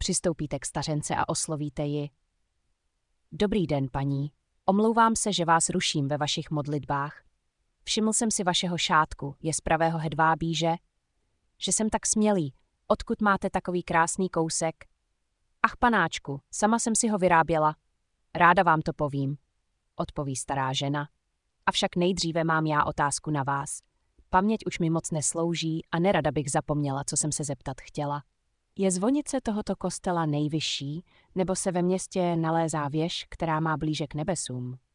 Přistoupíte k stařence a oslovíte ji. Dobrý den, paní. Omlouvám se, že vás ruším ve vašich modlitbách. Všiml jsem si vašeho šátku, je z pravého hedvábíže. Že jsem tak smělý, odkud máte takový krásný kousek? Ach, panáčku, sama jsem si ho vyráběla. Ráda vám to povím, odpoví stará žena. Avšak nejdříve mám já otázku na vás. Paměť už mi moc neslouží a nerada bych zapomněla, co jsem se zeptat chtěla. Je zvonice tohoto kostela nejvyšší, nebo se ve městě nalézá věž, která má blíže k nebesům?